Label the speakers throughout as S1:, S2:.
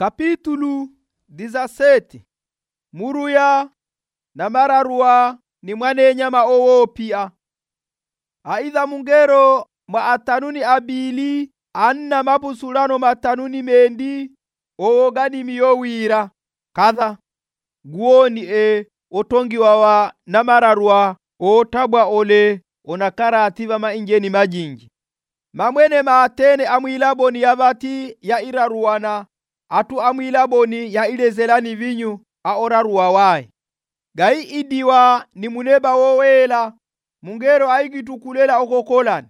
S1: Kapitulu 17. Muruya na mararua ni mwane nyama owo pia. Aidha mungero mwa atanuni abili anna mabusulano matanuni mendi owo gani miyowira kadha guoni otongi wawa na mararua otabwa ole onakaratiwa mainjeni majinji. Mamwene maatene amwilaboni yabati ya iraruana atu amwilaboni ya ilezelani vinyu aoraruwa wae. Gai idiwa ni muneba wowela mungero aigitukulela okokolani.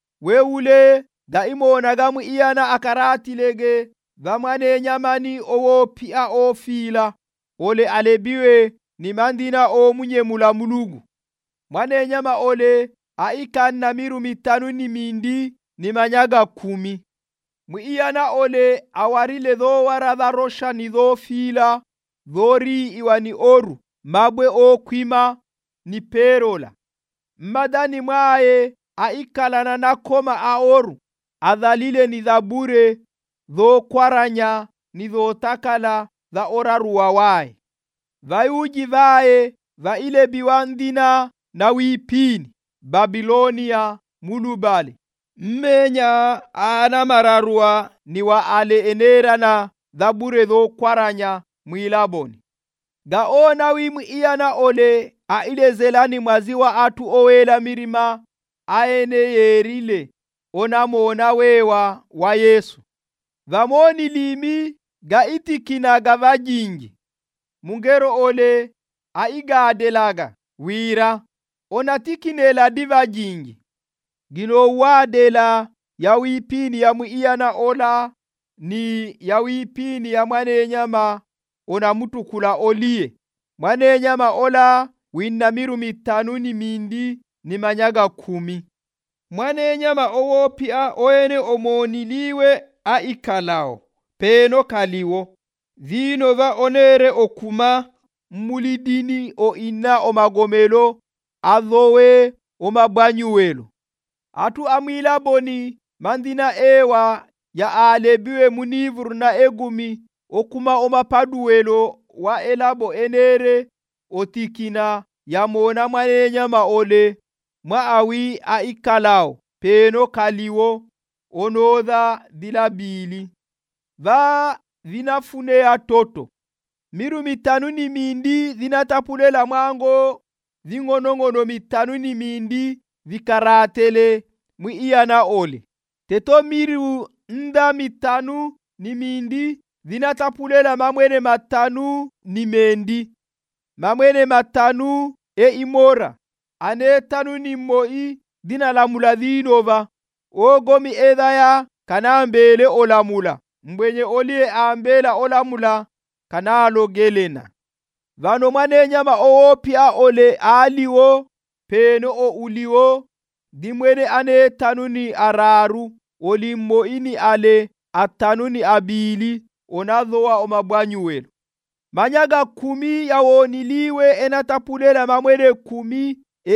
S1: Weule daimona gamu iyana akaratilege vamwane nyamani owo pia ofila ole alebiwe ni mandina o munye mulamulugu. Mwane nyama ole aikanna miru mitanu ni mindi ni manyaga 10. Muiyana ole awarile dho waradha rosha ni dho fila dhori iwani oru mabwe o kwima ni perola. Madani mwae aikalana na koma aoru adhalile ni dhabure dho kwaranya ni dho takala dha oraruwa wae. Vayuji vae va ile biwandina na wipini Babilonia mulubali. Mmenya ana mararua ni wa ale enerana dhabure dho kwaranya mwilaboni. Gaona wimu iyana ole ailezelani mwaziwa atu owela mirima aene yerile onamona wewa wa Yesu. Vamoni limi ga itikina gavajingi. Mungero ole aigadelaga wira onatikinela divajingi. Gino wadela ya wipini ya muiyana ola ni ya wipini ya mwane nyama onamutukula olie. Mwane nyama ola winna miru mitanu ni mindi ni manyaga 10. Mwane nyama owo pia oene omoniliwe aikalao peno kaliwo. Dhino va onere okuma mulidini o ina omagomelo adhowe omabanyuwelo. Atu amwilaboni mandina ewa ya alebiwe munivuru na egumi okuma omapaduwelo wa elabo enere otikina ya mona mwane nyama ole maawi aikalao peno kaliwo onodha dilabili. Va vinafune ya toto. Miru mitanu ni mindi vinatapulela mwango vingonongono mitanu ni mindi vikaratele muiyana ole. Teto miru nda mitanu ni mindi vinatapulela mamwene matanu ni mendi. Mamwene matanu imora. Ane tanu ni moi dina lamula dhinova. Ogomi edhaya kanambele olamula. Mbwenye olie ambela olamula kanalo gelena. Vano mwane nyama owo pia ole aliwo peno o uliwo dimwene ane tanuni araru olimmo ini ale atanuni abili onadhoa omabwanyuwelo. Manyaga 10 yawoniliwe enatapulela mamwene 10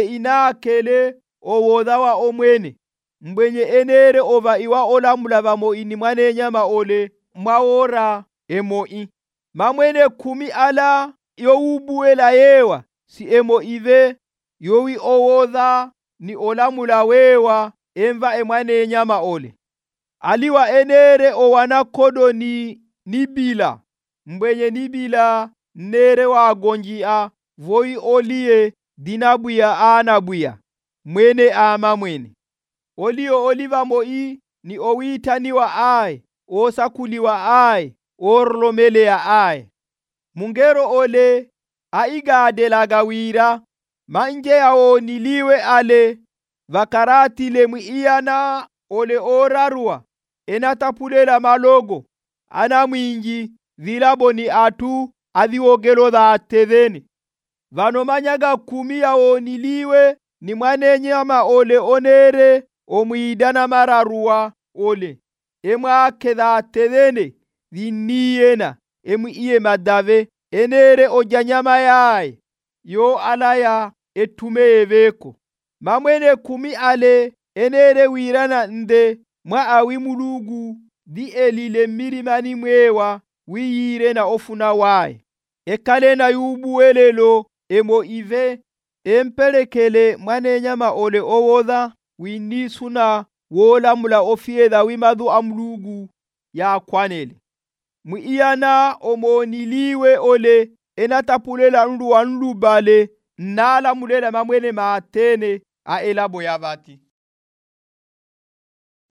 S1: inakele owodhawa omwene. Mbwenye enere ova iwa olamula vamo ini mwane nyama ole mwaora emoi. Mamwene 10 ala yowubuela yewa si emo ive yowi owodha ni olamula wewa emva emwane nyama ole. Aliwa enere owana kodo ni nibila. Mbwenye nibila nere wa gonjia voi olie dinabuya anabuya. Mwene ama mwene. Olio oliva moi ni owitaniwa ai, osakuliwa ai, orlomele ya ai. Mungero ole aigadelaga wira manje yao niliwe ale vakaratile muiyana ole orarua enatapulela malogo ana mwinji vilaboni atu adhiwogelo dha ateveni. Vano manyaga 10 yao niliwe ni mwane nyama ole onere omwidana mararua ole emwa kedha tevene viniyena iye madave enere ojanyama yae yo alaya etume eveko. Mamwene 10 ale enere wirana nde mwa awimulugu di elile mirimani mwewa wiyire na ofuna wae. Ekale na yubuelelo emo ive empelekele mwanenyama ole owodha winisuna wolamula ofiedha wimadhu amlugu ya kwanele. Muiyana omoniliwe ole enatapulela nluwa nlubale nala mulela mamwene matene a elabo yabati.